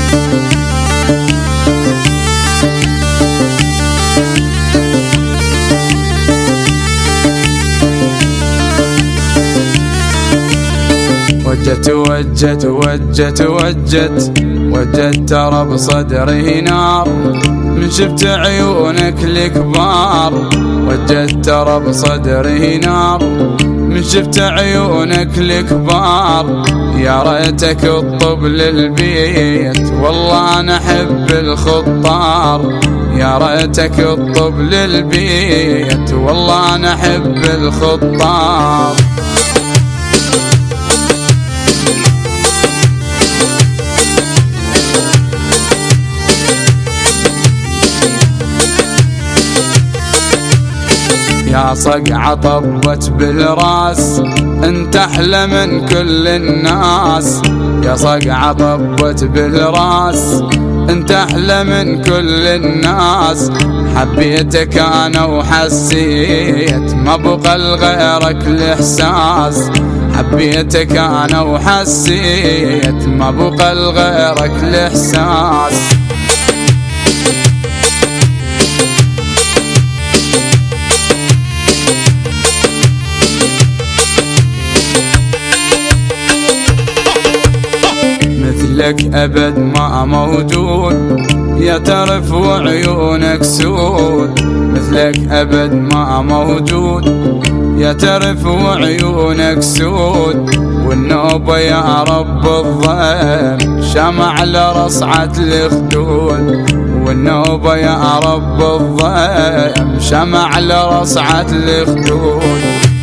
وجت ترى بصدري نار من شفت عيونك الكبار. وجت ترى بصدري نار من شفت عيونك الكبار. يا ريتك تطب للبيت والله انا احب الخطار. يا ريتك تطب للبيت والله انا احب الخطار. يا صقعة طبت بالراس انت احلى من كل الناس. يا صقعة طبت بالراس انت احلى من كل الناس. حبيتك انا وحسيت ما بقى لغيرك الاحساس. حبيتك انا وحسيت ما بقى لغيرك الاحساس. مثلك أبد ما موجود يا ترف وعيونك سود. مثلك أبد ما موجود يا ترف وعيونك سود. والنوبة يا رب الضيم شمع لرصعة الخدود. والنوبة يا رب الضيم شمع لرصعة الخدود.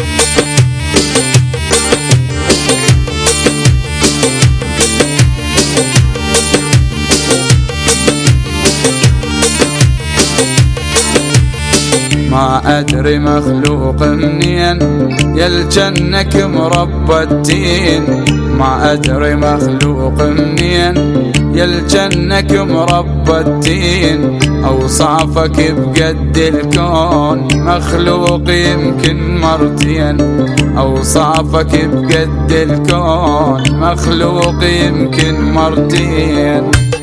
ما أدري مخلوق منين يلجنك مربى الدين. ما أدري مخلوق منين يلجنك مربى الدين. أوصافك بقد الكون مخلوق يمكن مرتين. أوصافك بقد الكون مخلوق يمكن مرتين.